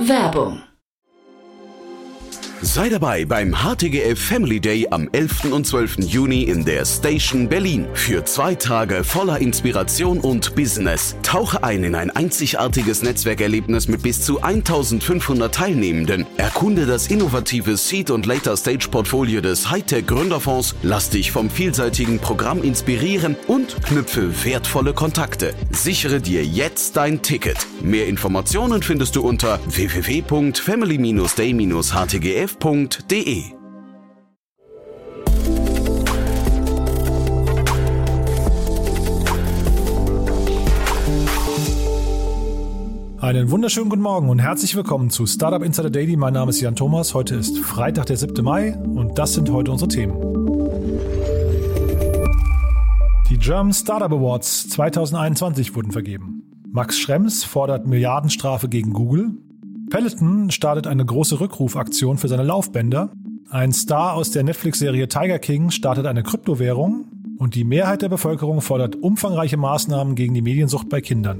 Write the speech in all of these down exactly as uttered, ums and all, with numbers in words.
Werbung. Sei dabei beim H T G F Family Day am elften und zwölften Juni in der Station Berlin. Für zwei Tage voller Inspiration und Business. Tauche ein in ein einzigartiges Netzwerkerlebnis mit bis zu eintausendfünfhundert Teilnehmenden. Erkunde das innovative Seed- und Later-Stage-Portfolio des Hightech-Gründerfonds. Lass dich vom vielseitigen Programm inspirieren und knüpfe wertvolle Kontakte. Sichere dir jetzt dein Ticket. Mehr Informationen findest du unter w w w punkt family day dash h t g f punkt d e. Einen wunderschönen guten Morgen und herzlich willkommen zu Startup Insider Daily. Mein Name ist Jan Thomas. Heute ist Freitag, der siebte Mai und das sind heute unsere Themen. Die German Startup Awards zwanzig einundzwanzig wurden vergeben. Max Schrems fordert Milliardenstrafe gegen Google. Peloton startet eine große Rückrufaktion für seine Laufbänder. Ein Star aus der Netflix-Serie Tiger King startet eine Kryptowährung. Und die Mehrheit der Bevölkerung fordert umfangreiche Maßnahmen gegen die Mediensucht bei Kindern.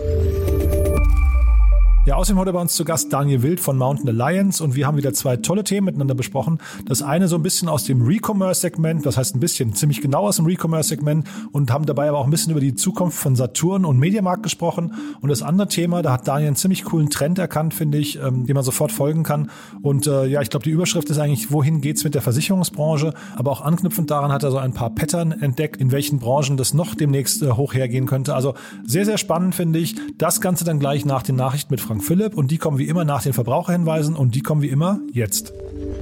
Ja, außerdem heute bei uns zu Gast Daniel Wild von Mountain Alliance und wir haben wieder zwei tolle Themen miteinander besprochen. Das eine so ein bisschen aus dem Recommerce-Segment, das heißt ein bisschen, ziemlich genau aus dem Recommerce-Segment und haben dabei aber auch ein bisschen über die Zukunft von Saturn und Mediamarkt gesprochen. Und das andere Thema, da hat Daniel einen ziemlich coolen Trend erkannt, finde ich, ähm, dem man sofort folgen kann. Und äh, ja, ich glaube, die Überschrift ist eigentlich, wohin geht's mit der Versicherungsbranche? Aber auch anknüpfend daran hat er so ein paar Pattern entdeckt, in welchen Branchen das noch demnächst äh, hoch hergehen könnte. Also sehr, sehr spannend, finde ich. Das Ganze dann gleich nach den Nachrichten mit Frank Philipp und die kommen wie immer nach den Verbraucherhinweisen und die kommen wie immer jetzt.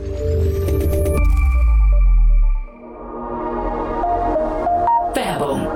Werbung.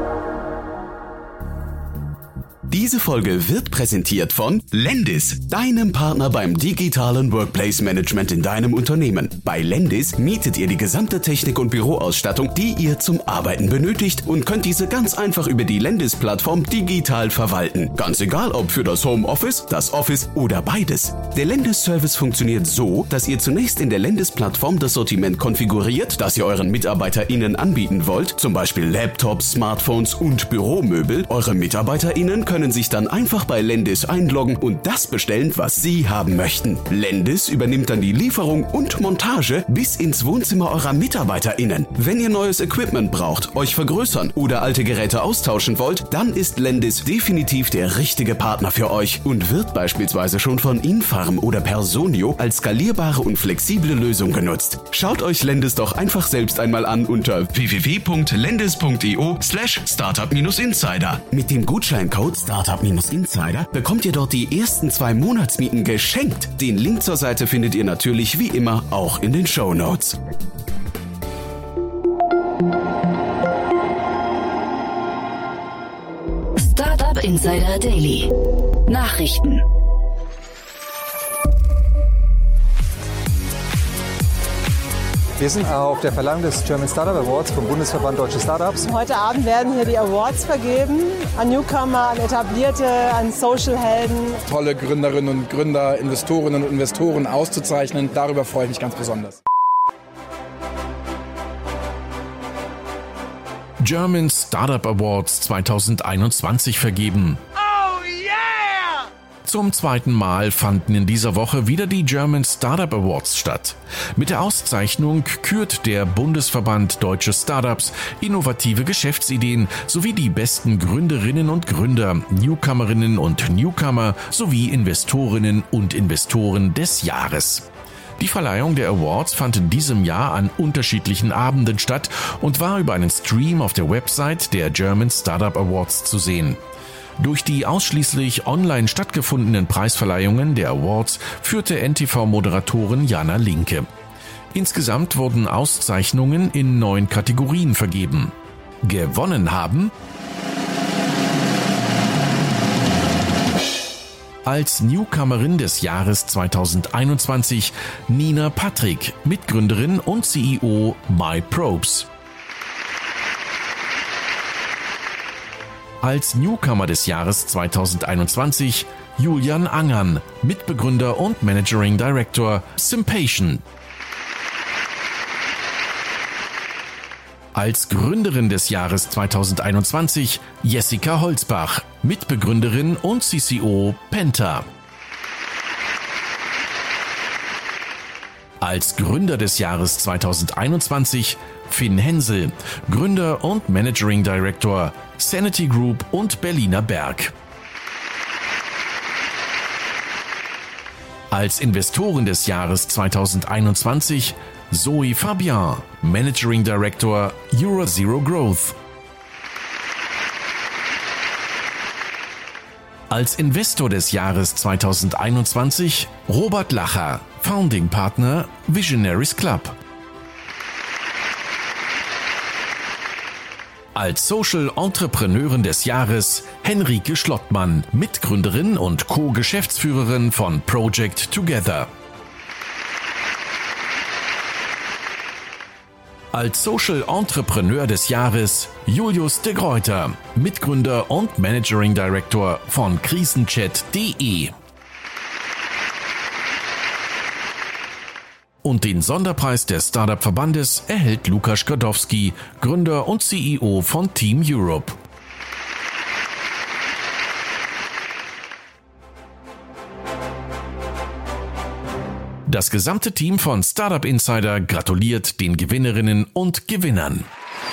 Diese Folge wird präsentiert von Lendis, deinem Partner beim digitalen Workplace Management in deinem Unternehmen. Bei Lendis mietet ihr die gesamte Technik und Büroausstattung, die ihr zum Arbeiten benötigt und könnt diese ganz einfach über die Lendis-Plattform digital verwalten. Ganz egal, ob für das Homeoffice, das Office oder beides. Der Lendis-Service funktioniert so, dass ihr zunächst in der Lendis-Plattform das Sortiment konfiguriert, das ihr euren MitarbeiterInnen anbieten wollt, zum Beispiel Laptops, Smartphones und Büromöbel. Eure MitarbeiterInnen können können sich dann einfach bei Lendis einloggen und das bestellen, was sie haben möchten. Lendis übernimmt dann die Lieferung und Montage bis ins Wohnzimmer eurer MitarbeiterInnen. Wenn ihr neues Equipment braucht, euch vergrößern oder alte Geräte austauschen wollt, dann ist Lendis definitiv der richtige Partner für euch und wird beispielsweise schon von Infarm oder Personio als skalierbare und flexible Lösung genutzt. Schaut euch Lendis doch einfach selbst einmal an unter w w w punkt lendis punkt i o slash startup insider. Mit dem Gutscheincode Startup-Insider bekommt ihr dort die ersten zwei Monatsmieten geschenkt. Den Link zur Seite findet ihr natürlich wie immer auch in den Shownotes. Startup Insider Daily. Nachrichten. Wir sind auf der Verleihung des German Startup Awards vom Bundesverband Deutsche Startups. Heute Abend werden hier die Awards vergeben an Newcomer, an Etablierte, an Social-Helden. Tolle Gründerinnen und Gründer, Investorinnen und Investoren auszuzeichnen, darüber freue ich mich ganz besonders. German Startup Awards zwanzig einundzwanzig vergeben. Zum zweiten Mal fanden in dieser Woche wieder die German Startup Awards statt. Mit der Auszeichnung kürt der Bundesverband Deutsche Startups innovative Geschäftsideen sowie die besten Gründerinnen und Gründer, Newcomerinnen und Newcomer sowie Investorinnen und Investoren des Jahres. Die Verleihung der Awards fand in diesem Jahr an unterschiedlichen Abenden statt und war über einen Stream auf der Website der German Startup Awards zu sehen. Durch die ausschließlich online stattgefundenen Preisverleihungen der Awards führte N T V-Moderatorin Jana Linke. Insgesamt wurden Auszeichnungen in neun Kategorien vergeben. Gewonnen haben als Newcomerin des Jahres zwanzig einundzwanzig Nina Patrick, Mitgründerin und C E O MyProbes. Als Newcomer des Jahres zwanzig einundzwanzig Julian Angern, Mitbegründer und Managing Director Simpation. Als Gründerin des Jahres zwanzig einundzwanzig Jessica Holzbach, Mitbegründerin und C C O Penta. Als Gründer des Jahres zweitausendeinundzwanzig Finn Hensel, Gründer und Managing Director Sanity Group und Berliner Berg. Als Investoren des Jahres zweitausendeinundzwanzig Zoe Fabian, Managing Director Eurozero Growth. Als Investor des Jahres zweitausendeinundzwanzig Robert Lacher, Founding Partner Visionaries Club. Als Social Entrepreneurin des Jahres Henrike Schlottmann, Mitgründerin und Co-Geschäftsführerin von Project Together. Als Social Entrepreneur des Jahres Julius de Gruyter, Mitgründer und Managing Director von Krisenchat punkt de. Und den Sonderpreis des Startup-Verbandes erhält Lukas Gadowski, Gründer und C E O von Team Europe. Das gesamte Team von Startup Insider gratuliert den Gewinnerinnen und Gewinnern.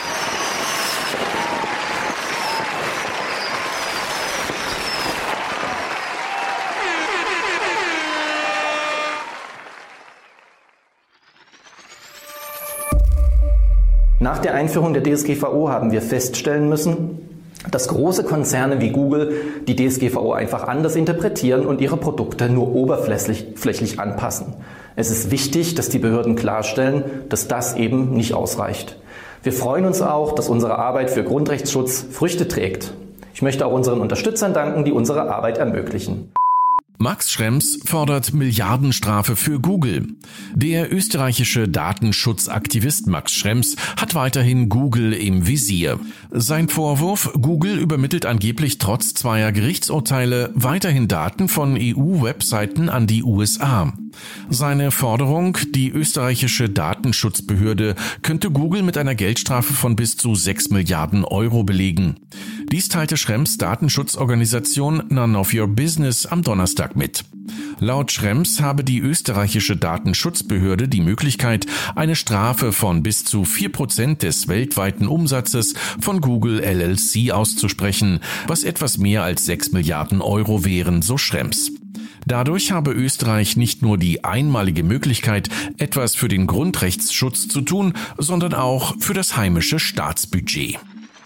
Nach der Einführung der D S G V O haben wir feststellen müssen, dass große Konzerne wie Google die D S G V O einfach anders interpretieren und ihre Produkte nur oberflächlich anpassen. Es ist wichtig, dass die Behörden klarstellen, dass das eben nicht ausreicht. Wir freuen uns auch, dass unsere Arbeit für Grundrechtsschutz Früchte trägt. Ich möchte auch unseren Unterstützern danken, die unsere Arbeit ermöglichen. Max Schrems fordert Milliardenstrafe für Google. Der österreichische Datenschutzaktivist Max Schrems hat weiterhin Google im Visier. Sein Vorwurf: Google übermittelt angeblich trotz zweier Gerichtsurteile weiterhin Daten von E U-Webseiten an die U S A. Seine Forderung: Die österreichische Datenschutzbehörde könnte Google mit einer Geldstrafe von bis zu sechs Milliarden Euro belegen. Dies teilte Schrems Datenschutzorganisation None of Your Business am Donnerstag mit. Laut Schrems habe die österreichische Datenschutzbehörde die Möglichkeit, eine Strafe von bis zu vier Prozent des weltweiten Umsatzes von Google L L C auszusprechen, was etwas mehr als sechs Milliarden Euro wären, so Schrems. Dadurch habe Österreich nicht nur die einmalige Möglichkeit, etwas für den Grundrechtsschutz zu tun, sondern auch für das heimische Staatsbudget.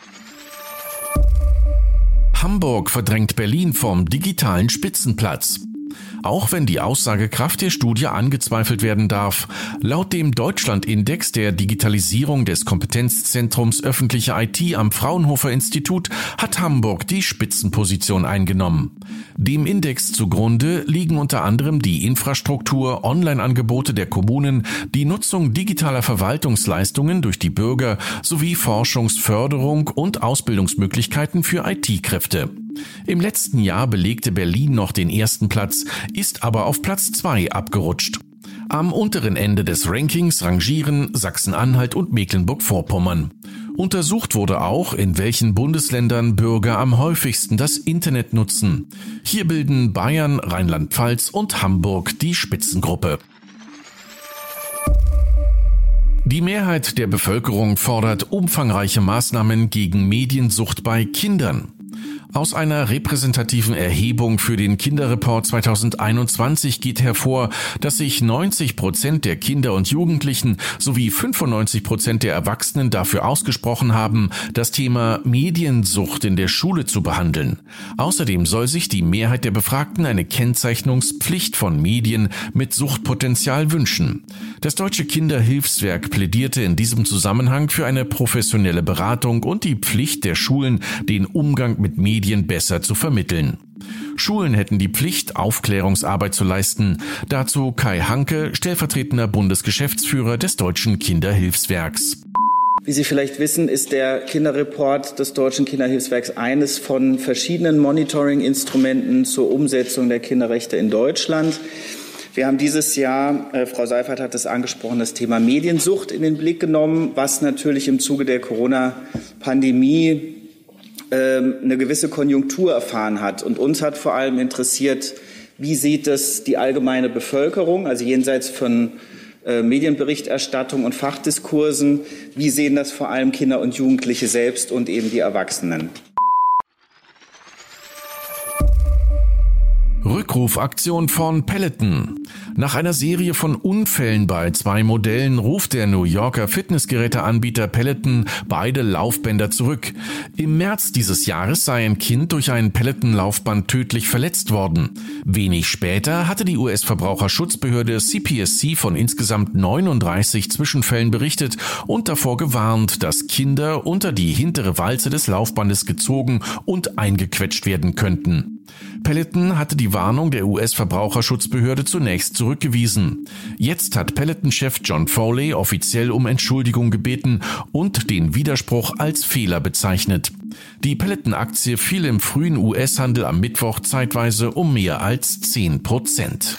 Hamburg verdrängt Berlin vom digitalen Spitzenplatz. Auch wenn die Aussagekraft der Studie angezweifelt werden darf. Laut dem Deutschland-Index der Digitalisierung des Kompetenzzentrums öffentliche I T am Fraunhofer Institut hat Hamburg die Spitzenposition eingenommen. Dem Index zugrunde liegen unter anderem die Infrastruktur, Online-Angebote der Kommunen, die Nutzung digitaler Verwaltungsleistungen durch die Bürger sowie Forschungsförderung und Ausbildungsmöglichkeiten für I T-Kräfte. Im letzten Jahr belegte Berlin noch den ersten Platz, ist aber auf Platz zwei abgerutscht. Am unteren Ende des Rankings rangieren Sachsen-Anhalt und Mecklenburg-Vorpommern. Untersucht wurde auch, in welchen Bundesländern Bürger am häufigsten das Internet nutzen. Hier bilden Bayern, Rheinland-Pfalz und Hamburg die Spitzengruppe. Die Mehrheit der Bevölkerung fordert umfangreiche Maßnahmen gegen Mediensucht bei Kindern. Aus einer repräsentativen Erhebung für den Kinderreport zweitausendeinundzwanzig geht hervor, dass sich neunzig Prozent der Kinder und Jugendlichen sowie fünfundneunzig Prozent der Erwachsenen dafür ausgesprochen haben, das Thema Mediensucht in der Schule zu behandeln. Außerdem soll sich die Mehrheit der Befragten eine Kennzeichnungspflicht von Medien mit Suchtpotenzial wünschen. Das Deutsche Kinderhilfswerk plädierte in diesem Zusammenhang für eine professionelle Beratung und die Pflicht der Schulen, den Umgang mit Medien besser zu vermitteln. Schulen hätten die Pflicht, Aufklärungsarbeit zu leisten. Dazu Kai Hanke, stellvertretender Bundesgeschäftsführer des Deutschen Kinderhilfswerks. Wie Sie vielleicht wissen, ist der Kinderreport des Deutschen Kinderhilfswerks eines von verschiedenen Monitoring-Instrumenten zur Umsetzung der Kinderrechte in Deutschland. Wir haben dieses Jahr, äh, Frau Seifert hat es angesprochen, das Thema Mediensucht in den Blick genommen, was natürlich im Zuge der Corona-Pandemie eine gewisse Konjunktur erfahren hat. Und uns hat vor allem interessiert, wie sieht es die allgemeine Bevölkerung, also jenseits von äh, Medienberichterstattung und Fachdiskursen. Wie sehen das vor allem Kinder und Jugendliche selbst und eben die Erwachsenen? Rückrufaktion von Peloton. Nach einer Serie von Unfällen bei zwei Modellen ruft der New Yorker Fitnessgeräteanbieter Peloton beide Laufbänder zurück. Im März dieses Jahres sei ein Kind durch ein Peloton-Laufband tödlich verletzt worden. Wenig später hatte die U S-Verbraucherschutzbehörde C P S C von insgesamt neununddreißig Zwischenfällen berichtet und davor gewarnt, dass Kinder unter die hintere Walze des Laufbandes gezogen und eingequetscht werden könnten. Peloton hatte die Warnung der U S-Verbraucherschutzbehörde zunächst zurückgewiesen. Jetzt hat Peloton-Chef John Foley offiziell um Entschuldigung gebeten und den Widerspruch als Fehler bezeichnet. Die Peloton-Aktie fiel im frühen U S-Handel am Mittwoch zeitweise um mehr als zehn Prozent.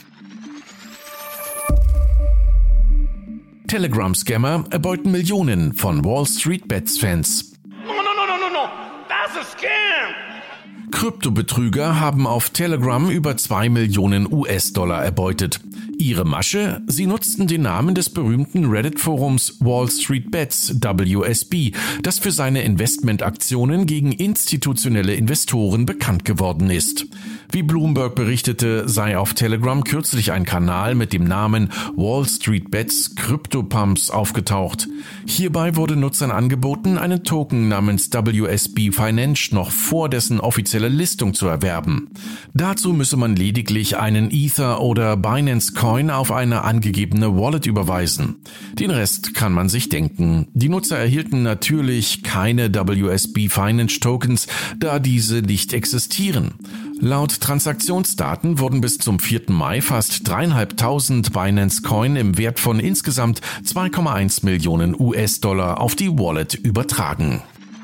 Telegram-Scammer erbeuten Millionen von Wall Street Bets-Fans. No, no, no, no, no, no. That's a scam. Kryptobetrüger haben auf Telegram über zwei Millionen U S-Dollar erbeutet. Ihre Masche? Sie nutzten den Namen des berühmten Reddit-Forums Wall Street Bets, W S B, das für seine Investmentaktionen gegen institutionelle Investoren bekannt geworden ist. Wie Bloomberg berichtete, sei auf Telegram kürzlich ein Kanal mit dem Namen Wall Street Bets Crypto-Pumps aufgetaucht. Hierbei wurde Nutzern angeboten, einen Token namens W S B Finance noch vor dessen offizieller Listung zu erwerben. Dazu müsse man lediglich einen Ether oder Binance Coin auf eine angegebene Wallet überweisen. Den Rest kann man sich denken. Die Nutzer erhielten natürlich keine W S B Finance Tokens, da diese nicht existieren. Laut Transaktionsdaten wurden bis zum vierten Mai fast dreieinhalbtausend Binance Coin im Wert von insgesamt zwei Komma eins Millionen U S-Dollar auf die Wallet übertragen.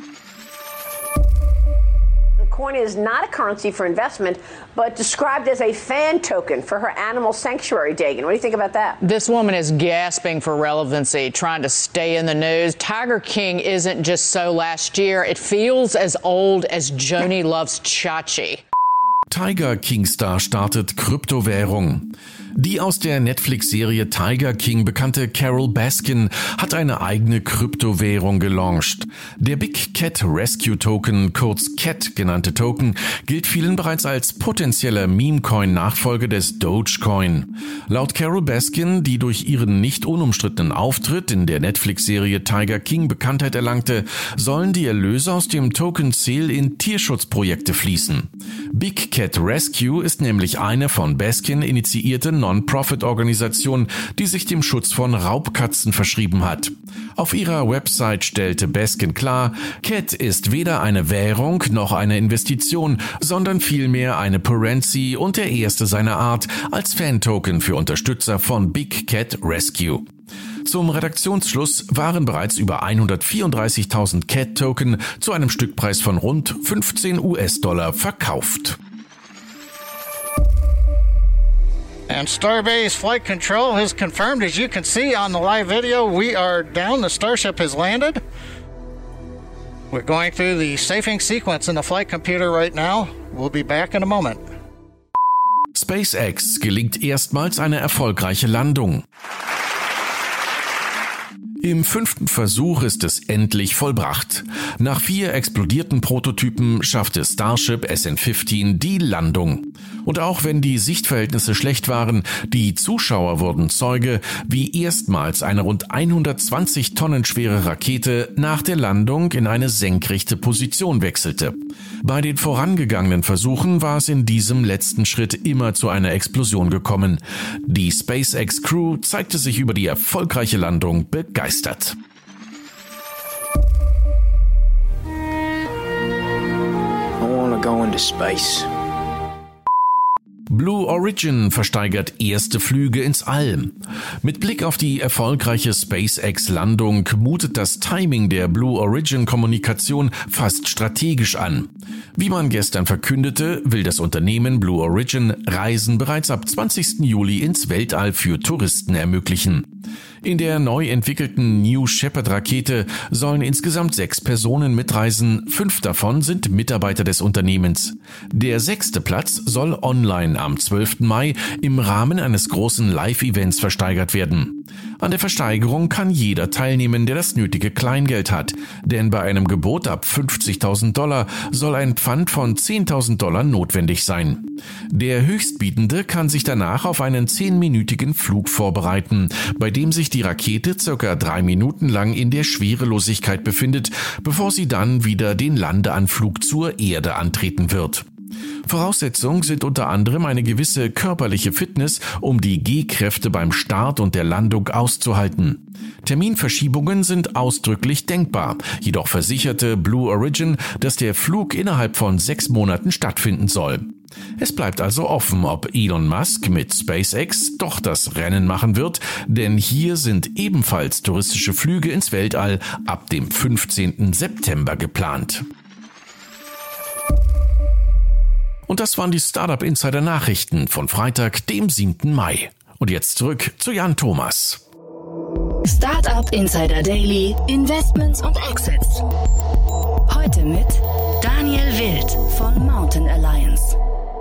Coin is not a currency for investment, but described as a fan token for her animal sanctuary, Dagan. What do you think about that? This woman is gasping for relevancy, trying to stay in the news. Tiger King isn't just so last year. It feels as old as Joni loves Chachi. Tiger King-Star startet Kryptowährung. Die aus der Netflix-Serie Tiger King bekannte Carole Baskin hat eine eigene Kryptowährung gelauncht. Der Big Cat Rescue Token, kurz C A T genannte Token, gilt vielen bereits als potenzieller Meme-Coin-Nachfolger des Dogecoin. Laut Carole Baskin, die durch ihren nicht unumstrittenen Auftritt in der Netflix-Serie Tiger King Bekanntheit erlangte, sollen die Erlöse aus dem Token Sale in Tierschutzprojekte fließen. Big Cat Rescue ist nämlich eine von Baskin initiierte Non-Profit-Organisation, die sich dem Schutz von Raubkatzen verschrieben hat. Auf ihrer Website stellte Baskin klar, C A T ist weder eine Währung noch eine Investition, sondern vielmehr eine Parency und der erste seiner Art als Fan-Token für Unterstützer von Big Cat Rescue. Zum Redaktionsschluss waren bereits über hundertvierunddreißigtausend C A T-Token zu einem Stückpreis von rund fünfzehn U S-Dollar verkauft. And Starbase Flight Control has confirmed, as you can see on the live video, we are down. The Starship has landed. We're going through the safing sequence in the flight computer right now. We'll be back in a moment. SpaceX gelingt erstmals eine erfolgreiche Landung. Im fünften Versuch ist es endlich vollbracht. Nach vier explodierten Prototypen schaffte Starship S N fünfzehn die Landung. Und auch wenn die Sichtverhältnisse schlecht waren, die Zuschauer wurden Zeuge, wie erstmals eine rund hundertzwanzig Tonnen schwere Rakete nach der Landung in eine senkrechte Position wechselte. Bei den vorangegangenen Versuchen war es in diesem letzten Schritt immer zu einer Explosion gekommen. Die SpaceX-Crew zeigte sich über die erfolgreiche Landung begeistert. I wanna go into space. Blue Origin versteigert erste Flüge ins All. Mit Blick auf die erfolgreiche SpaceX-Landung mutet das Timing der Blue Origin-Kommunikation fast strategisch an. Wie man gestern verkündete, will das Unternehmen Blue Origin Reisen bereits ab zwanzigsten Juli ins Weltall für Touristen ermöglichen. In der neu entwickelten New Shepard-Rakete sollen insgesamt sechs Personen mitreisen, fünf davon sind Mitarbeiter des Unternehmens. Der sechste Platz soll online am zwölften Mai im Rahmen eines großen Live-Events versteigert werden. An der Versteigerung kann jeder teilnehmen, der das nötige Kleingeld hat, denn bei einem Gebot ab fünfzigtausend Dollar soll ein Pfand von zehntausend Dollar notwendig sein. Der Höchstbietende kann sich danach auf einen zehnminütigen Flug vorbereiten, bei dem sich die Rakete circa drei Minuten lang in der Schwerelosigkeit befindet, bevor sie dann wieder den Landeanflug zur Erde antreten wird. Voraussetzung sind unter anderem eine gewisse körperliche Fitness, um die G-Kräfte beim Start und der Landung auszuhalten. Terminverschiebungen sind ausdrücklich denkbar, jedoch versicherte Blue Origin, dass der Flug innerhalb von sechs Monaten stattfinden soll. Es bleibt also offen, ob Elon Musk mit SpaceX doch das Rennen machen wird, denn hier sind ebenfalls touristische Flüge ins Weltall ab dem fünfzehnten September geplant. Und das waren die Startup Insider Nachrichten von Freitag, dem siebten Mai. Und jetzt zurück zu Jan Thomas. Startup Insider Daily, Investments und Exits. Heute mit Daniel Wild von Mountain Alliance.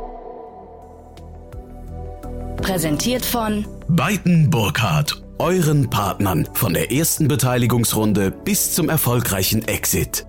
Präsentiert von Beiten Burkhardt, euren Partnern von der ersten Beteiligungsrunde bis zum erfolgreichen Exit.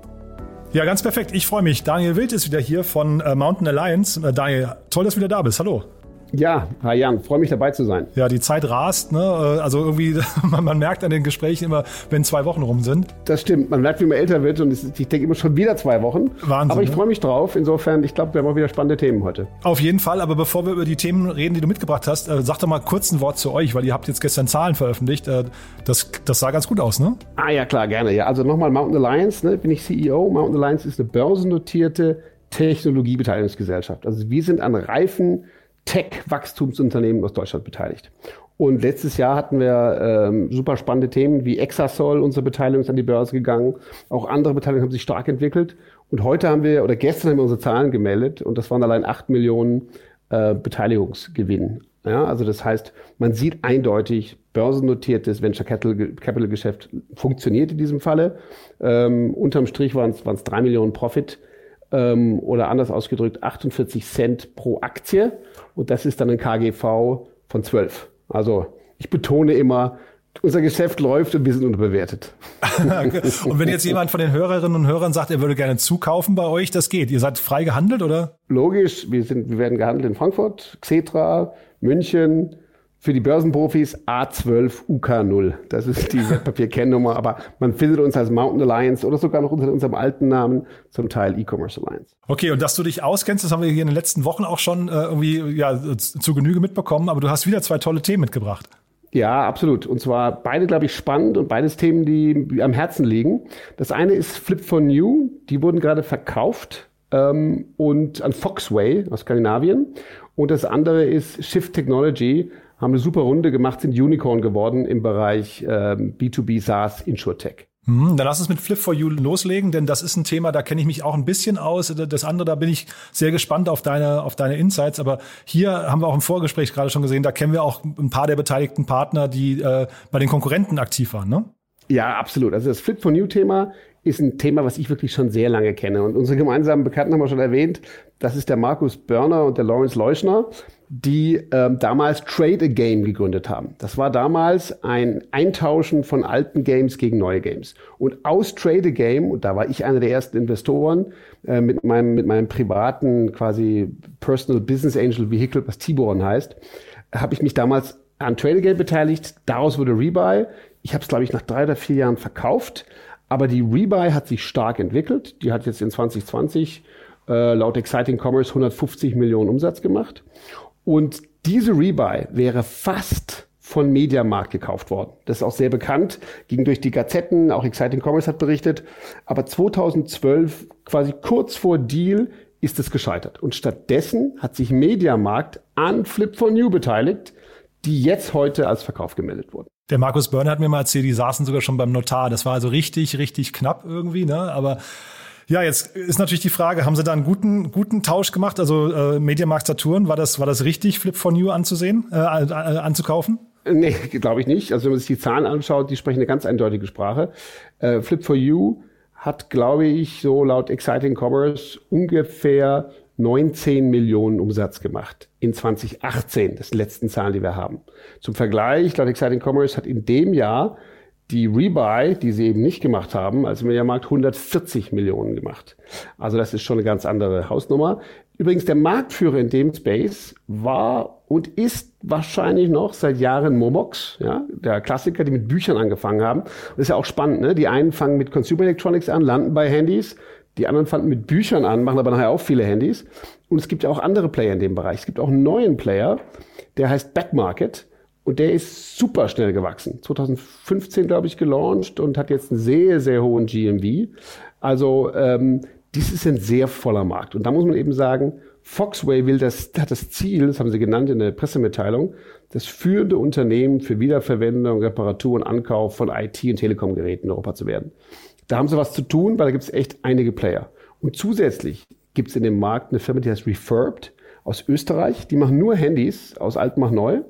Ja, ganz perfekt. Ich freue mich. Daniel Wild ist wieder hier von äh, Mountain Alliance. Äh, Daniel, toll, dass du wieder da bist. Hallo. Ja, hi Jan, freue mich dabei zu sein. Ja, die Zeit rast, ne? Also irgendwie, man, man merkt an den Gesprächen immer, wenn zwei Wochen rum sind. Das stimmt, man merkt, wie man älter wird und ich denke immer schon wieder zwei Wochen. Wahnsinn. Aber ich ne? freue mich drauf. Insofern, ich glaube, wir haben auch wieder spannende Themen heute. Auf jeden Fall, aber bevor wir über die Themen reden, die du mitgebracht hast, äh, sag doch mal kurz ein Wort zu euch, weil ihr habt jetzt gestern Zahlen veröffentlicht. Äh, das, das sah ganz gut aus, ne? Ah ja, klar, gerne. Ja, also nochmal Mountain Alliance, ne, bin ich C E O. Mountain Alliance ist eine börsennotierte Technologiebeteiligungsgesellschaft. Also wir sind an reifen Tech-Wachstumsunternehmen aus Deutschland beteiligt. Und letztes Jahr hatten wir ähm, super spannende Themen wie Exasol, unsere Beteiligung ist an die Börse gegangen. Auch andere Beteiligungen haben sich stark entwickelt. Und heute haben wir, oder gestern haben wir unsere Zahlen gemeldet und das waren allein acht Millionen äh, Beteiligungsgewinn. Ja, also das heißt, man sieht eindeutig, börsennotiertes Venture Capital, Capital Geschäft funktioniert in diesem Falle. Ähm, unterm Strich waren es drei Millionen Profit. Ähm, oder anders ausgedrückt achtundvierzig Cent pro Aktie und das ist dann ein K G V von zwölf. Also ich betone immer, unser Geschäft läuft und wir sind unterbewertet. Und wenn jetzt jemand von den Hörerinnen und Hörern sagt, er würde gerne zukaufen bei euch, das geht. Ihr seid frei gehandelt, oder? Logisch, wir, sind, wir werden gehandelt in Frankfurt, Xetra, München. Für die Börsenprofis A zwölf U K null. Das ist die Wertpapierkennnummer, aber man findet uns als Mountain Alliance oder sogar noch unter unserem alten Namen, zum Teil E-Commerce Alliance. Okay, und dass du dich auskennst, das haben wir hier in den letzten Wochen auch schon äh, irgendwie ja, zu Genüge mitbekommen, aber du hast wieder zwei tolle Themen mitgebracht. Ja, absolut. Und zwar beide, glaube ich, spannend und beides Themen, die am Herzen liegen. Das eine ist Flip for New. Die wurden gerade verkauft ähm, und an Foxway aus Skandinavien. Und das andere ist Shift Technology. Haben eine super Runde gemacht, sind Unicorn geworden im Bereich ähm, B zwei B SaaS InsurTech. Mhm, dann lass uns mit Flip for You loslegen, denn das ist ein Thema, da kenne ich mich auch ein bisschen aus. Das andere, da bin ich sehr gespannt auf deine, auf deine Insights. Aber hier haben wir auch im Vorgespräch gerade schon gesehen, da kennen wir auch ein paar der beteiligten Partner, die äh, bei den Konkurrenten aktiv waren, ne? Ja, absolut. Also das Flip for New-Thema ist ein Thema, was ich wirklich schon sehr lange kenne. Und unsere gemeinsamen Bekannten haben wir schon erwähnt. Das ist der Markus Börner und der Lawrence Leuschner, die ähm, damals Trade a Game gegründet haben. Das war damals ein Eintauschen von alten Games gegen neue Games. Und aus Trade a Game, und da war ich einer der ersten Investoren, äh, mit meinem mit meinem privaten quasi Personal Business Angel Vehicle, was Tiburon heißt, habe ich mich damals an Trade a Game beteiligt. Daraus wurde Rebuy. Ich habe es, glaube ich, nach drei oder vier Jahren verkauft. Aber die Rebuy hat sich stark entwickelt. Die hat jetzt in zwanzig zwanzig äh, laut Exciting Commerce hundertfünfzig Millionen Umsatz gemacht. Und diese Rebuy wäre fast von Mediamarkt gekauft worden. Das ist auch sehr bekannt, ging durch die Gazetten, auch Exciting Commerce hat berichtet. Aber zweitausendzwölf, quasi kurz vor Deal, ist es gescheitert. Und stattdessen hat sich Mediamarkt an Flip for New beteiligt, die jetzt heute als Verkauf gemeldet wurden. Der Markus Börner hat mir mal erzählt, die saßen sogar schon beim Notar. Das war also richtig, richtig knapp irgendwie, ne? Aber ja, jetzt ist natürlich die Frage, haben Sie da einen guten, guten Tausch gemacht? Also äh, Mediamarkt Saturn, war das, war das richtig, Flip for New anzusehen, äh, äh, anzukaufen? Nee, glaube ich nicht. Also wenn man sich die Zahlen anschaut, die sprechen eine ganz eindeutige Sprache. Äh, Flip for You hat, glaube ich, so laut Exciting Commerce ungefähr neunzehn Millionen Umsatz gemacht in zwanzig achtzehn, das sind die letzten Zahlen, die wir haben. Zum Vergleich, laut Exciting Commerce hat in dem Jahr die Rebuy, die sie eben nicht gemacht haben, also im Mediamarkt hundertvierzig Millionen gemacht. Also das ist schon eine ganz andere Hausnummer. Übrigens, der Marktführer in dem Space war und ist wahrscheinlich noch seit Jahren Momox, ja, der Klassiker, die mit Büchern angefangen haben. Und das ist ja auch spannend, ne? Die einen fangen mit Consumer Electronics an, landen bei Handys. Die anderen fangen mit Büchern an, machen aber nachher auch viele Handys. Und es gibt ja auch andere Player in dem Bereich. Es gibt auch einen neuen Player, der heißt Backmarket. Und der ist super schnell gewachsen. zwanzig fünfzehn, glaube ich, gelauncht und hat jetzt einen sehr, sehr hohen G M V. Also ähm, dies ist ein sehr voller Markt. Und da muss man eben sagen, Foxway will das, hat das Ziel, das haben sie genannt in der Pressemitteilung, das führende Unternehmen für Wiederverwendung, Reparatur und Ankauf von I T- und Telekom-Geräten in Europa zu werden. Da haben sie was zu tun, weil da gibt es echt einige Player. Und zusätzlich gibt es in dem Markt eine Firma, die heißt Refurbed aus Österreich. Die machen nur Handys aus alt mach neu.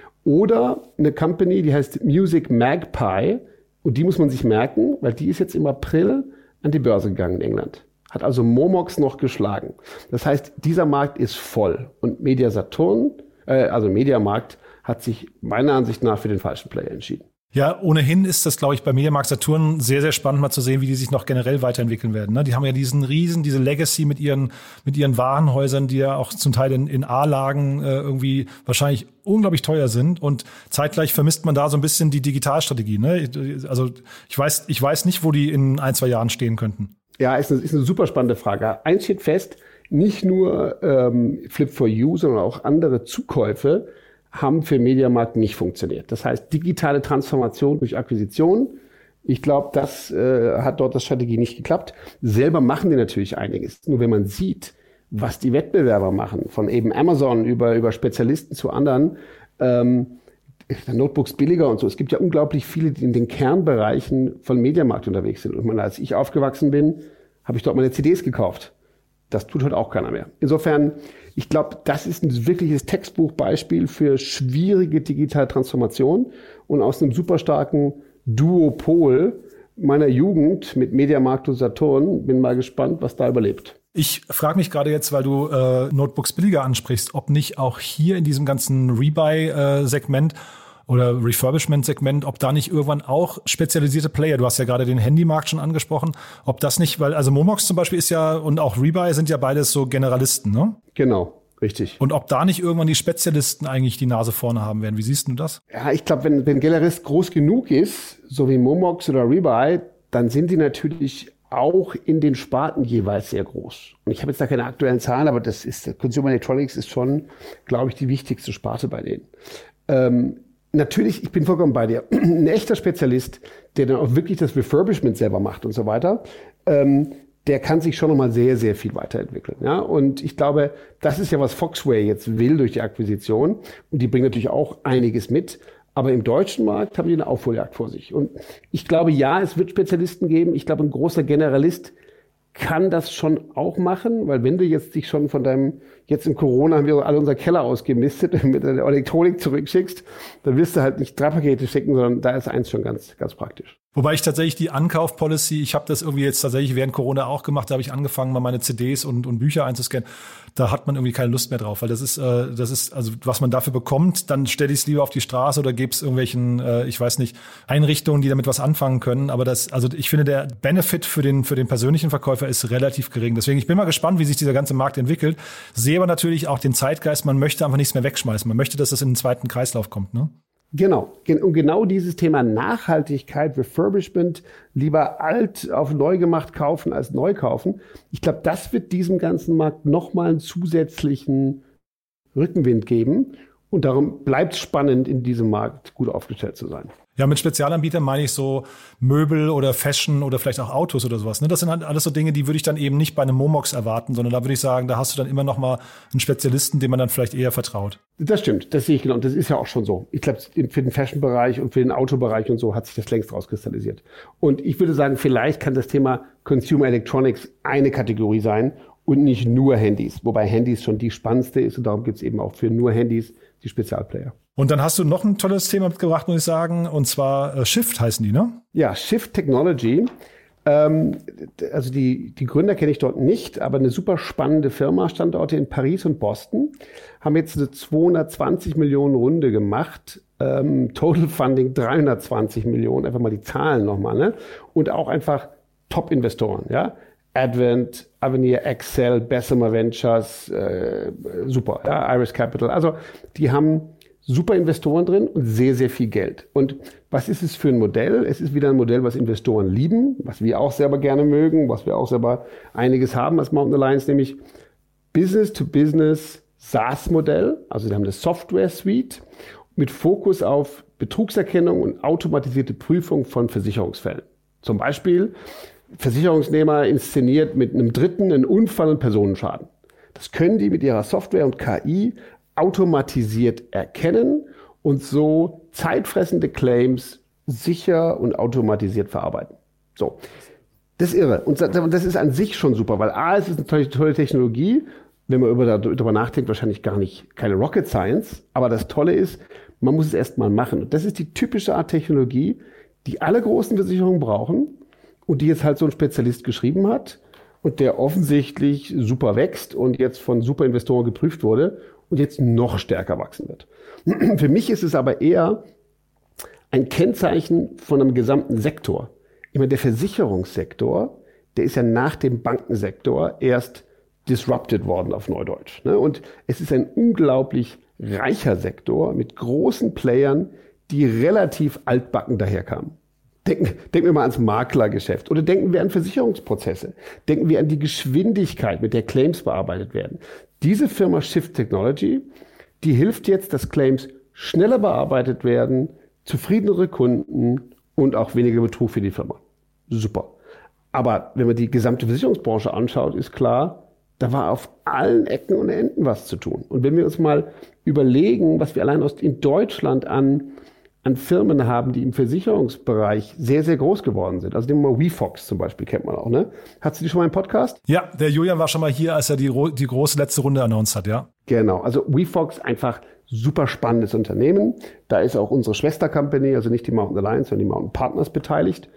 Oder eine Company, die heißt Music Magpie. Und die muss man sich merken, weil die ist jetzt im April an die Börse gegangen in England. Hat also Momox noch geschlagen. Das heißt, dieser Markt ist voll. Und Media-Saturn, äh, also Mediamarkt, hat sich meiner Ansicht nach für den falschen Player entschieden. Ja, ohnehin ist das, glaube ich, bei Mediamarkt Saturn sehr, sehr spannend, mal zu sehen, wie die sich noch generell weiterentwickeln werden. Ne? Die haben ja diesen riesen, diese Legacy mit ihren, mit ihren Warenhäusern, die ja auch zum Teil in, in A-Lagen äh, irgendwie wahrscheinlich unglaublich teuer sind. Und zeitgleich vermisst man da so ein bisschen die Digitalstrategie. Ne? Also ich weiß, ich weiß nicht, wo die in ein, zwei Jahren stehen könnten. Ja, ist eine, ist eine super spannende Frage. Eins steht fest, nicht nur ähm, Flip for You, sondern auch andere Zukäufe haben für Mediamarkt nicht funktioniert. Das heißt, digitale Transformation durch Akquisition. Ich glaube, das äh, hat dort das Strategie nicht geklappt. Selber machen die natürlich einiges. Nur wenn man sieht, was die Wettbewerber machen, von eben Amazon über, über Spezialisten zu anderen, ähm, Notebooks billiger und so. Es gibt ja unglaublich viele, die in den Kernbereichen von Mediamarkt unterwegs sind. Und man, als ich aufgewachsen bin, habe ich dort meine C Ds gekauft. Das tut heute auch keiner mehr. Insofern, ich glaube, das ist ein wirkliches Textbuchbeispiel für schwierige digitale Transformation. Und aus einem super starken Duopol meiner Jugend mit Mediamarkt und Saturn, bin mal gespannt, was da überlebt. Ich frage mich gerade jetzt, weil du äh, Notebooks billiger ansprichst, ob nicht auch hier in diesem ganzen Rebuy-Segment oder Refurbishment-Segment, ob da nicht irgendwann auch spezialisierte Player, du hast ja gerade den Handymarkt schon angesprochen, ob das nicht, weil also Momox zum Beispiel ist ja und auch Rebuy sind ja beides so Generalisten, ne? Genau, richtig. Und ob da nicht irgendwann die Spezialisten eigentlich die Nase vorne haben werden, wie siehst du das? Ja, ich glaube, wenn, wenn Generalist groß genug ist, so wie Momox oder Rebuy, dann sind die natürlich auch in den Sparten jeweils sehr groß. Und ich habe jetzt da keine aktuellen Zahlen, aber das ist, Consumer Electronics ist schon, glaube ich, die wichtigste Sparte bei denen. Ähm, Natürlich, ich bin vollkommen bei dir. Ein echter Spezialist, der dann auch wirklich das Refurbishment selber macht und so weiter, ähm, der kann sich schon nochmal sehr, sehr viel weiterentwickeln. Ja? Und ich glaube, das ist ja, was Foxway jetzt will durch die Akquisition. Und die bringen natürlich auch einiges mit. Aber im deutschen Markt haben die eine Aufholjagd vor sich. Und ich glaube, ja, es wird Spezialisten geben. Ich glaube, ein großer Generalist kann das schon auch machen, weil wenn du jetzt dich schon von deinem, jetzt in Corona haben wir alle unser Keller ausgemistet, mit der Elektronik zurückschickst, dann wirst du halt nicht drei Pakete schicken, sondern da ist eins schon ganz, ganz praktisch. Wobei ich tatsächlich die Ankauf-Policy, ich habe das irgendwie jetzt tatsächlich während Corona auch gemacht, da habe ich angefangen, mal meine C Ds und, und Bücher einzuscannen. Da hat man irgendwie keine Lust mehr drauf, weil das ist, äh, das ist, also was man dafür bekommt, dann stelle ich es lieber auf die Straße oder gebe es irgendwelchen, äh, ich weiß nicht, Einrichtungen, die damit was anfangen können. Aber das, also ich finde, der Benefit für den, für den persönlichen Verkäufer ist relativ gering. Deswegen, ich bin mal gespannt, wie sich dieser ganze Markt entwickelt. Sehe aber natürlich auch den Zeitgeist, man möchte einfach nichts mehr wegschmeißen. Man möchte, dass das in den zweiten Kreislauf kommt, ne? Genau. Und genau dieses Thema Nachhaltigkeit, Refurbishment, lieber alt auf neu gemacht kaufen als neu kaufen. Ich glaube, das wird diesem ganzen Markt nochmal einen zusätzlichen Rückenwind geben. Und darum bleibt es spannend, in diesem Markt gut aufgestellt zu sein. Ja, mit Spezialanbietern meine ich so Möbel oder Fashion oder vielleicht auch Autos oder sowas. Ne? Das sind halt alles so Dinge, die würde ich dann eben nicht bei einem Momox erwarten, sondern da würde ich sagen, da hast du dann immer noch mal einen Spezialisten, dem man dann vielleicht eher vertraut. Das stimmt, das sehe ich genau. Und das ist ja auch schon so. Ich glaube, für den Fashion-Bereich und für den Autobereich und so hat sich das längst rauskristallisiert. Und ich würde sagen, vielleicht kann das Thema Consumer Electronics eine Kategorie sein und nicht nur Handys. Wobei Handys schon die spannendste ist und darum gibt es eben auch für nur Handys die Spezialplayer. Und dann hast du noch ein tolles Thema mitgebracht, muss ich sagen, und zwar äh, Shift heißen die, ne? Ja, Shift Technology. Ähm, also die, die Gründer kenne ich dort nicht, aber eine super spannende Firma, Standorte in Paris und Boston, haben jetzt eine zweihundertzwanzig Millionen Runde gemacht. Ähm, Total Funding dreihundertzwanzig Millionen, einfach mal die Zahlen nochmal, ne? Und auch einfach Top-Investoren, ja. Advent, Avenir, Excel, Bessemer Ventures, äh, super, ja, Iris Capital. Also die haben super Investoren drin und sehr, sehr viel Geld. Und was ist es für ein Modell? Es ist wieder ein Modell, was Investoren lieben, was wir auch selber gerne mögen, was wir auch selber einiges haben als Mountain Alliance, nämlich Business-to-Business SaaS-Modell. Also sie haben eine Software-Suite mit Fokus auf Betrugserkennung und automatisierte Prüfung von Versicherungsfällen. Zum Beispiel Versicherungsnehmer inszeniert mit einem Dritten einen Unfall und Personenschaden. Das können die mit ihrer Software und K I automatisiert erkennen und so zeitfressende Claims sicher und automatisiert verarbeiten. So, das ist irre. Und das ist an sich schon super, weil A, es ist eine tolle Technologie, wenn man über, darüber nachdenkt, wahrscheinlich gar nicht keine Rocket Science, aber das Tolle ist, man muss es erst mal machen. Und das ist die typische Art Technologie, die alle großen Versicherungen brauchen und die jetzt halt so ein Spezialist geschrieben hat und der offensichtlich super wächst und jetzt von super Investoren geprüft wurde und jetzt noch stärker wachsen wird. Für mich ist es aber eher ein Kennzeichen von einem gesamten Sektor. Ich meine, der Versicherungssektor, der ist ja nach dem Bankensektor erst disrupted worden auf Neudeutsch. Und es ist ein unglaublich reicher Sektor mit großen Playern, die relativ altbacken daherkamen. Denken, denken wir mal ans Maklergeschäft oder denken wir an Versicherungsprozesse. Denken wir an die Geschwindigkeit, mit der Claims bearbeitet werden. Diese Firma Shift Technology, die hilft jetzt, dass Claims schneller bearbeitet werden, zufriedenere Kunden und auch weniger Betrug für die Firma. Super. Aber wenn man die gesamte Versicherungsbranche anschaut, ist klar, da war auf allen Ecken und Enden was zu tun. Und wenn wir uns mal überlegen, was wir allein aus in Deutschland an an Firmen haben, die im Versicherungsbereich sehr, sehr groß geworden sind. Also nehmen wir mal WeFox zum Beispiel, kennt man auch, ne? Hattest du die schon mal im Podcast? Ja, der Julian war schon mal hier, als er die, die große letzte Runde announced hat, ja. Genau, also WeFox einfach super spannendes Unternehmen. Da ist auch unsere Schwester-Company, also nicht die Mountain Alliance, sondern die Mountain Partners beteiligt.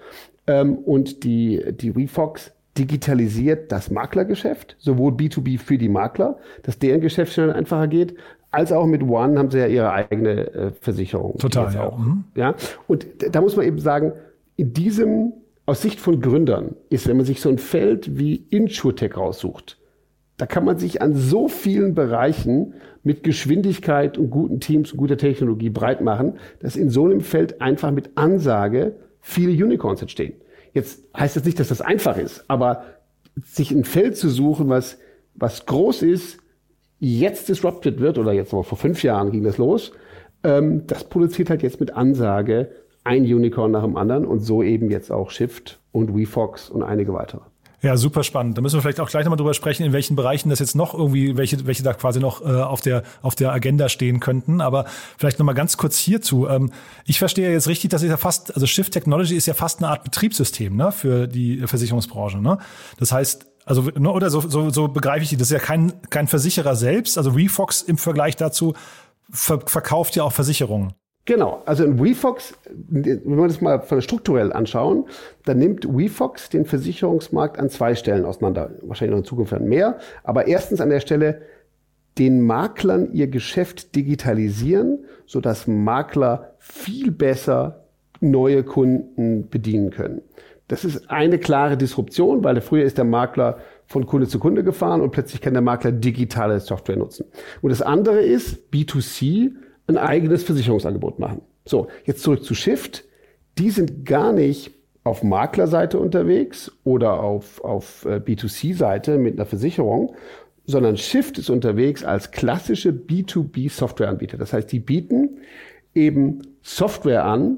Und die, die WeFox digitalisiert das Maklergeschäft, sowohl B zwei B für die Makler, dass deren Geschäft schneller einfacher geht, als auch mit One haben sie ja ihre eigene äh, Versicherung. Total, ja. Auch, mhm. ja. Und da muss man eben sagen, in diesem, aus Sicht von Gründern, ist, wenn man sich so ein Feld wie InsurTech raussucht, da kann man sich an so vielen Bereichen mit Geschwindigkeit und guten Teams und guter Technologie breit machen, dass in so einem Feld einfach mit Ansage viele Unicorns entstehen. Jetzt heißt das nicht, dass das einfach ist, aber sich ein Feld zu suchen, was, was groß ist, jetzt disrupted wird, oder jetzt noch vor fünf Jahren ging das los, ähm, das produziert halt jetzt mit Ansage ein Unicorn nach dem anderen und so eben jetzt auch Shift und WeFox und einige weitere. Ja, super spannend. Da müssen wir vielleicht auch gleich nochmal drüber sprechen, in welchen Bereichen das jetzt noch irgendwie, welche, welche da quasi noch äh, auf der auf der Agenda stehen könnten. Aber vielleicht nochmal ganz kurz hierzu. Ähm, ich verstehe jetzt richtig, dass ist ja fast, also Shift Technology ist ja fast eine Art Betriebssystem, ne, für die Versicherungsbranche, ne? Das heißt, also, oder so, so, so begreife ich die, das ist ja kein, kein Versicherer selbst. Also WeFox im Vergleich dazu ver- verkauft ja auch Versicherungen. Genau, also in WeFox, wenn wir das mal von strukturell anschauen, dann nimmt WeFox den Versicherungsmarkt an zwei Stellen auseinander. Wahrscheinlich noch in Zukunft mehr. Aber erstens an der Stelle, den Maklern ihr Geschäft digitalisieren, sodass Makler viel besser neue Kunden bedienen können. Das ist eine klare Disruption, weil früher ist der Makler von Kunde zu Kunde gefahren und plötzlich kann der Makler digitale Software nutzen. Und das andere ist B zwei C, ein eigenes Versicherungsangebot machen. So, jetzt zurück zu Shift. Die sind gar nicht auf Maklerseite unterwegs oder auf, auf B zwei C-Seite mit einer Versicherung, sondern Shift ist unterwegs als klassische B zwei B-Softwareanbieter. Das heißt, die bieten eben Software an,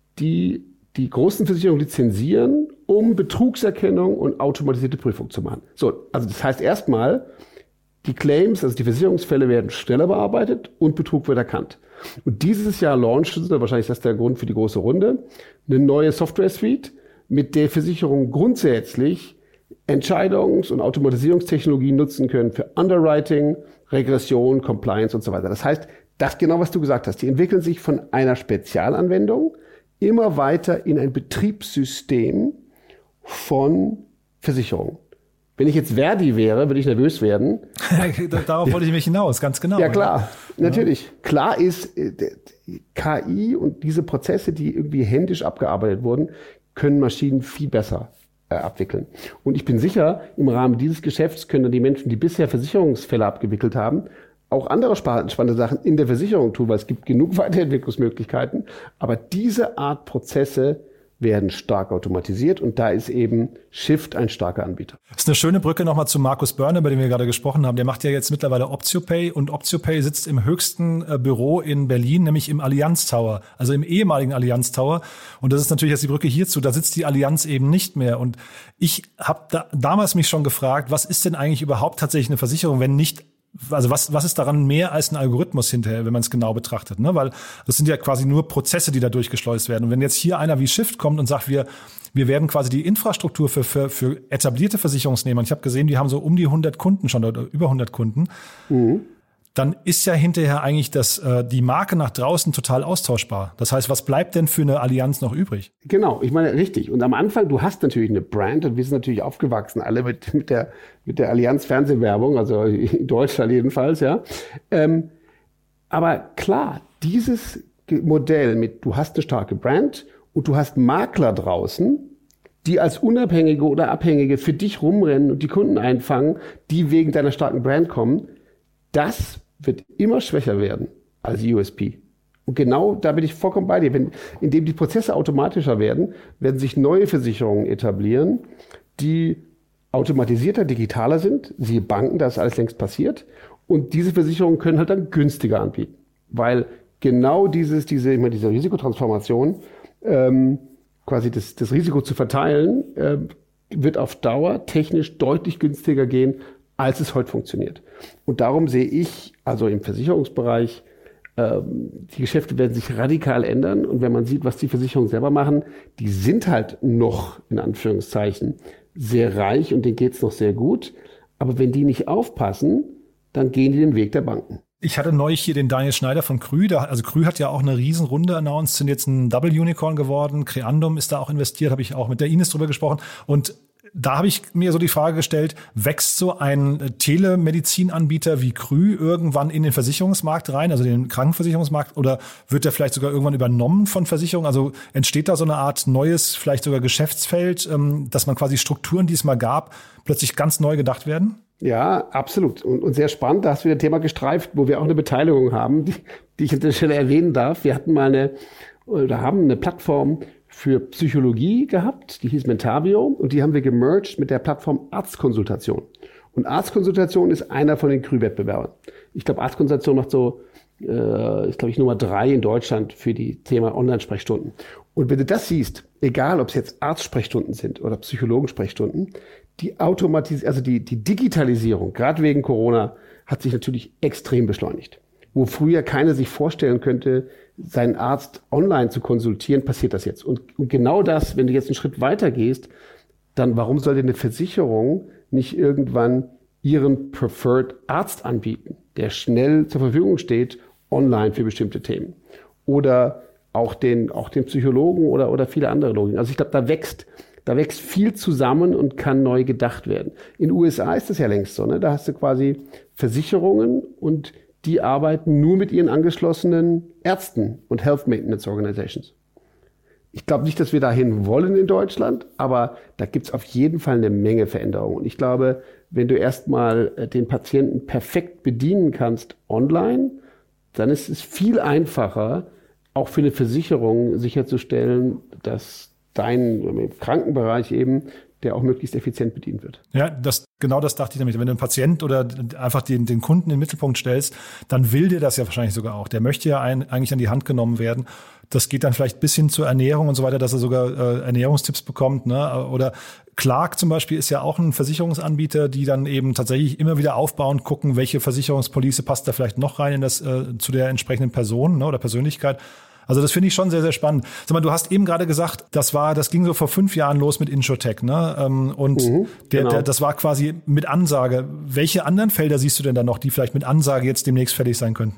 die die großen Versicherungen lizenzieren, um Betrugserkennung und automatisierte Prüfung zu machen. So, also das heißt erstmal, die Claims, also die Versicherungsfälle werden schneller bearbeitet und Betrug wird erkannt. Und dieses Jahr launchen sie, wahrscheinlich ist das der Grund für die große Runde, eine neue Software-Suite, mit der Versicherungen grundsätzlich Entscheidungs- und Automatisierungstechnologien nutzen können für Underwriting, Regression, Compliance und so weiter. Das heißt, das genau, was du gesagt hast, die entwickeln sich von einer Spezialanwendung immer weiter in ein Betriebssystem, von Versicherungen. Wenn ich jetzt Verdi wäre, würde ich nervös werden. Darauf wollte ich mich hinaus, ganz genau. Ja, klar, ja. Natürlich. Klar ist, K I und diese Prozesse, die irgendwie händisch abgearbeitet wurden, können Maschinen viel besser äh, abwickeln. Und ich bin sicher, im Rahmen dieses Geschäfts können die Menschen, die bisher Versicherungsfälle abgewickelt haben, auch andere spannende Sachen in der Versicherung tun, weil es gibt genug Weiterentwicklungsmöglichkeiten. Aber diese Art Prozesse werden stark automatisiert und da ist eben Shift ein starker Anbieter. Das ist eine schöne Brücke nochmal zu Markus Börner, über den wir gerade gesprochen haben. Der macht ja jetzt mittlerweile OptioPay und OptioPay sitzt im höchsten äh, Büro in Berlin, nämlich im Allianz Tower, also im ehemaligen Allianz Tower. Und das ist natürlich jetzt die Brücke hierzu, da sitzt die Allianz eben nicht mehr. Und ich habe da, damals mich schon gefragt, was ist denn eigentlich überhaupt tatsächlich eine Versicherung, wenn nicht Also was, was ist daran mehr als ein Algorithmus hinterher, wenn man es genau betrachtet, ne? Weil das sind ja quasi nur Prozesse, die da durchgeschleust werden. Und wenn jetzt hier einer wie Shift kommt und sagt, wir, wir werden quasi die Infrastruktur für, für, für etablierte Versicherungsnehmer, ich habe gesehen, die haben so um die hundert Kunden schon oder über hundert Kunden, mhm. dann ist ja hinterher eigentlich das, äh, die Marke nach draußen total austauschbar. Das heißt, was bleibt denn für eine Allianz noch übrig? Genau, ich meine, richtig. Und am Anfang, du hast natürlich eine Brand und wir sind natürlich aufgewachsen, alle mit, mit der, mit der Allianz Fernsehwerbung, also in Deutschland jedenfalls, ja. Ähm, aber klar, dieses Modell mit, du hast eine starke Brand und du hast Makler draußen, die als Unabhängige oder Abhängige für dich rumrennen und die Kunden einfangen, die wegen deiner starken Brand kommen, das wird immer schwächer werden als U S P. Und genau da bin ich vollkommen bei dir. Wenn, indem die Prozesse automatischer werden, werden sich neue Versicherungen etablieren, die automatisierter, digitaler sind. Siehe Banken, da ist alles längst passiert. Und diese Versicherungen können halt dann günstiger anbieten. Weil genau dieses, diese, immer diese Risikotransformation, ähm, quasi das, das Risiko zu verteilen, äh, wird auf Dauer technisch deutlich günstiger gehen, als es heute funktioniert. Und darum sehe ich, also im Versicherungsbereich, ähm, die Geschäfte werden sich radikal ändern. Und wenn man sieht, was die Versicherungen selber machen, die sind halt noch, in Anführungszeichen, sehr reich und denen geht's noch sehr gut. Aber wenn die nicht aufpassen, dann gehen die den Weg der Banken. Ich hatte neulich hier den Daniel Schneider von Krü. Da, also Krü hat ja auch eine Riesenrunde announced, sind jetzt ein Double Unicorn geworden. Creandum ist da auch investiert, habe ich auch mit der Ines drüber gesprochen. Und da habe ich mir so die Frage gestellt, wächst so ein Telemedizinanbieter wie Krü irgendwann in den Versicherungsmarkt rein, also den Krankenversicherungsmarkt, oder wird der vielleicht sogar irgendwann übernommen von Versicherungen? Also entsteht da so eine Art neues, vielleicht sogar Geschäftsfeld, dass man quasi Strukturen, die es mal gab, plötzlich ganz neu gedacht werden? Ja, absolut. Und, und sehr spannend, da hast du wieder ein Thema gestreift, wo wir auch eine Beteiligung haben, die, die ich an der Stelle erwähnen darf. Wir hatten mal eine, oder haben eine Plattform für Psychologie gehabt, die hieß Mentavio, und die haben wir gemerged mit der Plattform Arztkonsultation. Und Arztkonsultation ist einer von den Krü-Wettbewerbern. Ich glaube, Arztkonsultation macht so, äh, ist glaube ich Nummer drei in Deutschland für die Thema Online-Sprechstunden. Und wenn du das siehst, egal ob es jetzt Arztsprechstunden sind oder Psychologensprechstunden, die Automatis- also die, die Digitalisierung, gerade wegen Corona, hat sich natürlich extrem beschleunigt. Wo früher keiner sich vorstellen könnte, seinen Arzt online zu konsultieren, passiert das jetzt. Und, und genau das, wenn du jetzt einen Schritt weiter gehst, dann warum sollte eine Versicherung nicht irgendwann ihren Preferred Arzt anbieten, der schnell zur Verfügung steht, online für bestimmte Themen? Oder auch den, auch den Psychologen oder, oder viele andere Logiken. Also ich glaube, da wächst, da wächst viel zusammen und kann neu gedacht werden. In den U S A ist das ja längst so, ne? Da hast du quasi Versicherungen und die arbeiten nur mit ihren angeschlossenen Ärzten und Health Maintenance Organizations. Ich glaube nicht, dass wir dahin wollen in Deutschland, aber da gibt es auf jeden Fall eine Menge Veränderungen. Und ich glaube, wenn du erstmal den Patienten perfekt bedienen kannst online, dann ist es viel einfacher, auch für eine Versicherung sicherzustellen, dass dein im Krankenbereich eben der auch möglichst effizient bedient wird. Ja, das, genau das dachte ich damit. Wenn du einen Patient oder einfach den, den Kunden in den Mittelpunkt stellst, dann will der das ja wahrscheinlich sogar auch. Der möchte ja ein, eigentlich an die Hand genommen werden. Das geht dann vielleicht bis hin zur Ernährung und so weiter, dass er sogar äh, Ernährungstipps bekommt, ne? Oder Clark zum Beispiel ist ja auch ein Versicherungsanbieter, die dann eben tatsächlich immer wieder aufbauen, gucken, welche Versicherungspolice passt da vielleicht noch rein in das äh, zu der entsprechenden Person, ne, oder Persönlichkeit. Also das finde ich schon sehr, sehr spannend. Sag mal, du hast eben gerade gesagt, das war, das ging so vor fünf Jahren los mit InsurTech, ne? Und mhm, der, genau. der, das war quasi mit Ansage. Welche anderen Felder siehst du denn da noch, die vielleicht mit Ansage jetzt demnächst fertig sein könnten?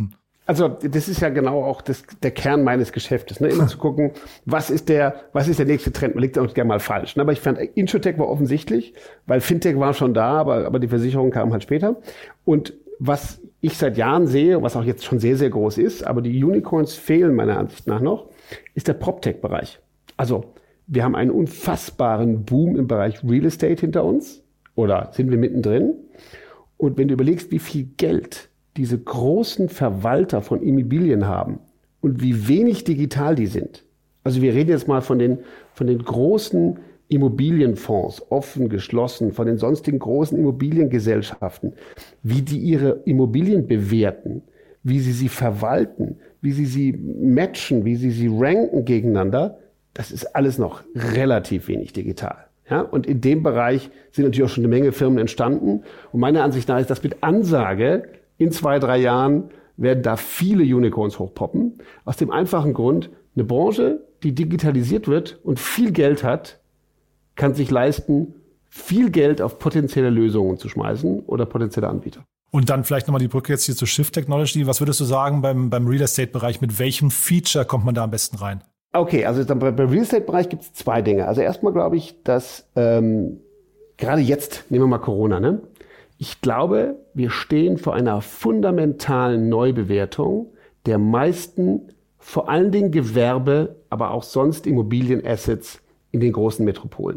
Also das ist ja genau auch das, der Kern meines Geschäftes, ne? Immer zu gucken, was ist der, was ist der nächste Trend. Man liegt auch gerne mal falsch. Ne? Aber ich fand, Insurtech war offensichtlich, weil Fintech war schon da, aber, aber die Versicherung kam halt später. Und was ich seit Jahren sehe, was auch jetzt schon sehr, sehr groß ist, aber die Unicorns fehlen meiner Ansicht nach noch, ist der PropTech-Bereich. Also wir haben einen unfassbaren Boom im Bereich Real Estate hinter uns oder sind wir mittendrin. Und wenn du überlegst, wie viel Geld diese großen Verwalter von Immobilien haben und wie wenig digital die sind. Also wir reden jetzt mal von den, von den großen Immobilienfonds, offen, geschlossen, von den sonstigen großen Immobiliengesellschaften, wie die ihre Immobilien bewerten, wie sie sie verwalten, wie sie sie matchen, wie sie sie ranken gegeneinander. Das ist alles noch relativ wenig digital. Ja, und in dem Bereich sind natürlich auch schon eine Menge Firmen entstanden. Und meiner Ansicht nach ist das mit Ansage, in zwei, drei Jahren werden da viele Unicorns hochpoppen. Aus dem einfachen Grund, eine Branche, die digitalisiert wird und viel Geld hat, kann sich leisten, viel Geld auf potenzielle Lösungen zu schmeißen oder potenzielle Anbieter. Und dann vielleicht nochmal die Brücke jetzt hier zu Shift Technology. Was würdest du sagen beim, beim Real Estate-Bereich? Mit welchem Feature kommt man da am besten rein? Okay, also dann beim Real Estate-Bereich gibt es zwei Dinge. Also erstmal glaube ich, dass ähm, gerade jetzt, nehmen wir mal Corona, ne? Ich glaube, wir stehen vor einer fundamentalen Neubewertung der meisten, vor allen Dingen Gewerbe, aber auch sonst Immobilienassets in den großen Metropolen.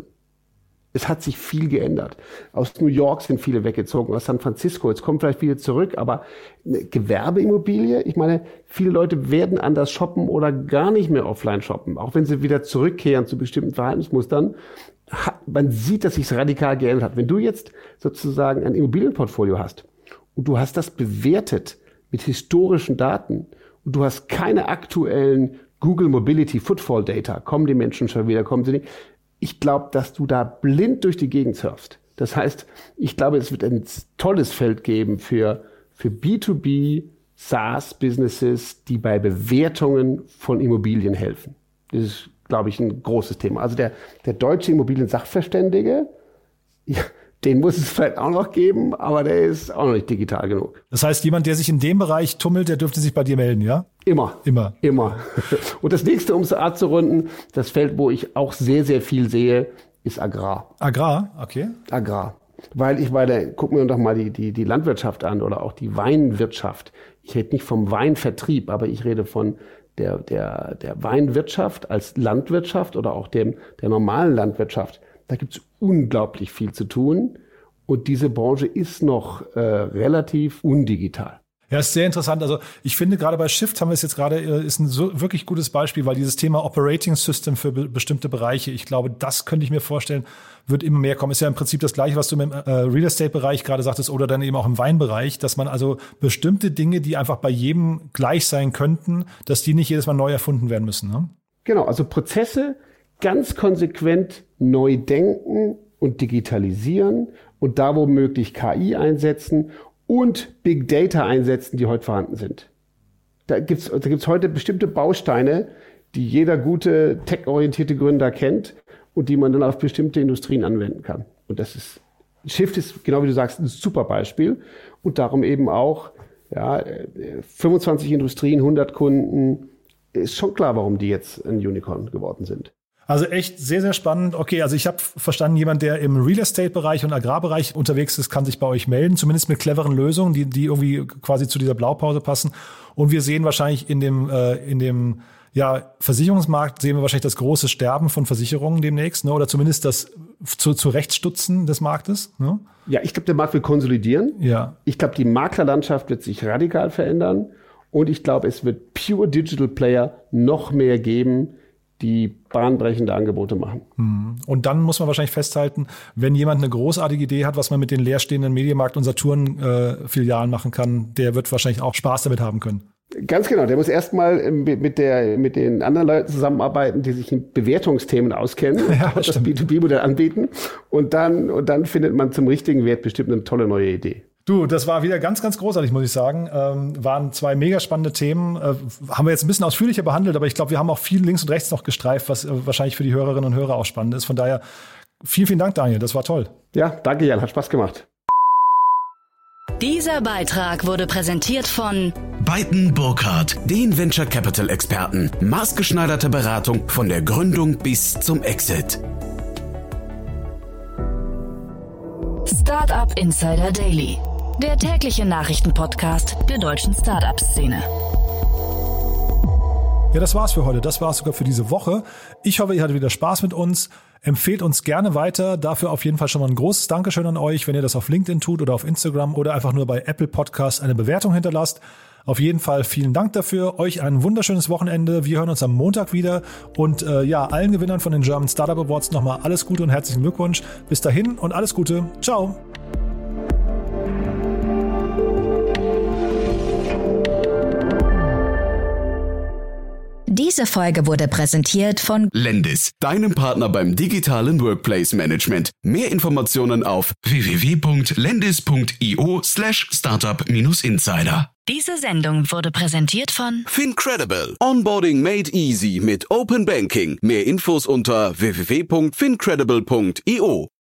Es hat sich viel geändert. Aus New York sind viele weggezogen, aus San Francisco. Jetzt kommen vielleicht viele zurück, aber eine Gewerbeimmobilie, ich meine, viele Leute werden anders shoppen oder gar nicht mehr offline shoppen, auch wenn sie wieder zurückkehren zu bestimmten Verhaltensmustern. Man sieht, dass sich radikal geändert hat. Wenn du jetzt sozusagen ein Immobilienportfolio hast und du hast das bewertet mit historischen Daten und du hast keine aktuellen Google Mobility Footfall Data, kommen die Menschen schon wieder, kommen sie nicht. Ich glaube, dass du da blind durch die Gegend surfst. Das heißt, ich glaube, es wird ein tolles Feld geben für, für B zwei B SaaS-Businesses, die bei Bewertungen von Immobilien helfen. Das ist, glaube ich, ein großes Thema. Also der, der deutsche Immobilien-Sachverständige, ja, den muss es vielleicht auch noch geben, aber der ist auch noch nicht digital genug. Das heißt, jemand, der sich in dem Bereich tummelt, der dürfte sich bei dir melden, ja? Immer. Immer. Immer. Und das nächste, um es abzurunden, das Feld, wo ich auch sehr, sehr viel sehe, ist Agrar. Agrar, okay. Agrar. Weil ich meine, gucken wir uns doch mal die, die, die Landwirtschaft an oder auch die Weinwirtschaft. Ich rede nicht vom Weinvertrieb, aber ich rede von der, der, der Weinwirtschaft als Landwirtschaft oder auch dem, der normalen Landwirtschaft. Da gibt es unglaublich viel zu tun und diese Branche ist noch äh, relativ undigital. Ja, ist sehr interessant. Also ich finde, gerade bei Shift haben wir es jetzt gerade, ist ein so wirklich gutes Beispiel, weil dieses Thema Operating System für be- bestimmte Bereiche, ich glaube, das könnte ich mir vorstellen, wird immer mehr kommen. Ist ja im Prinzip das Gleiche, was du mit dem äh, Real Estate-Bereich gerade sagtest oder dann eben auch im Weinbereich, dass man also bestimmte Dinge, die einfach bei jedem gleich sein könnten, dass die nicht jedes Mal neu erfunden werden müssen. Ne? Genau, also Prozesse ganz konsequent neu denken und digitalisieren und da womöglich K I einsetzen und Big Data einsetzen, die heute vorhanden sind. Da gibt's, da gibt's heute bestimmte Bausteine, die jeder gute tech-orientierte Gründer kennt und die man dann auf bestimmte Industrien anwenden kann. Und das ist, Shift ist, genau wie du sagst, ein super Beispiel und darum eben auch, ja, fünfundzwanzig Industrien, hundert Kunden, ist schon klar, warum die jetzt ein Unicorn geworden sind. Also echt sehr, sehr spannend. Okay, also ich habe verstanden, jemand, der im Real Estate-Bereich und Agrarbereich unterwegs ist, kann sich bei euch melden, zumindest mit cleveren Lösungen, die, die irgendwie quasi zu dieser Blaupause passen. Und wir sehen wahrscheinlich in dem, äh, in dem ja, Versicherungsmarkt, sehen wir wahrscheinlich das große Sterben von Versicherungen demnächst, ne? Oder zumindest das zu, zu Rechtsstutzen des Marktes. Ne? Ja, ich glaube, der Markt will konsolidieren. Ja. Ich glaube, die Maklerlandschaft wird sich radikal verändern. Und ich glaube, es wird Pure Digital Player noch mehr geben, die bahnbrechende Angebote machen. Und dann muss man wahrscheinlich festhalten, wenn jemand eine großartige Idee hat, was man mit den leerstehenden Mediamarkt- und Saturn-Filialen äh, machen kann, der wird wahrscheinlich auch Spaß damit haben können. Ganz genau. Der muss erstmal mit der, mit den anderen Leuten zusammenarbeiten, die sich in Bewertungsthemen auskennen, ja, das, das B zwei B-Modell anbieten. Und dann, und dann findet man zum richtigen Wert bestimmt eine tolle neue Idee. Du, das war wieder ganz, ganz großartig, muss ich sagen. Ähm, waren zwei mega spannende Themen. Äh, haben wir jetzt ein bisschen ausführlicher behandelt, aber ich glaube, wir haben auch viel links und rechts noch gestreift, was äh, wahrscheinlich für die Hörerinnen und Hörer auch spannend ist. Von daher, vielen, vielen Dank, Daniel. Das war toll. Ja, danke, Jan. Hat Spaß gemacht. Dieser Beitrag wurde präsentiert von Beiten Burkhardt, den Venture Capital Experten. Maßgeschneiderte Beratung von der Gründung bis zum Exit. Startup Insider Daily, der tägliche Nachrichtenpodcast der deutschen Startup-Szene. Ja, das war's für heute. Das war's sogar für diese Woche. Ich hoffe, ihr hattet wieder Spaß mit uns. Empfehlt uns gerne weiter. Dafür auf jeden Fall schon mal ein großes Dankeschön an euch, wenn ihr das auf LinkedIn tut oder auf Instagram oder einfach nur bei Apple Podcasts eine Bewertung hinterlasst. Auf jeden Fall vielen Dank dafür. Euch ein wunderschönes Wochenende. Wir hören uns am Montag wieder. Und äh, ja, allen Gewinnern von den German Startup Awards nochmal alles Gute und herzlichen Glückwunsch. Bis dahin und alles Gute. Ciao. Diese Folge wurde präsentiert von Lendis, deinem Partner beim digitalen Workplace Management. Mehr Informationen auf w w w punkt lendis punkt i o slash startup insider. Diese Sendung wurde präsentiert von Fincredible. Onboarding made easy mit Open Banking. Mehr Infos unter w w w punkt fincredible punkt i o.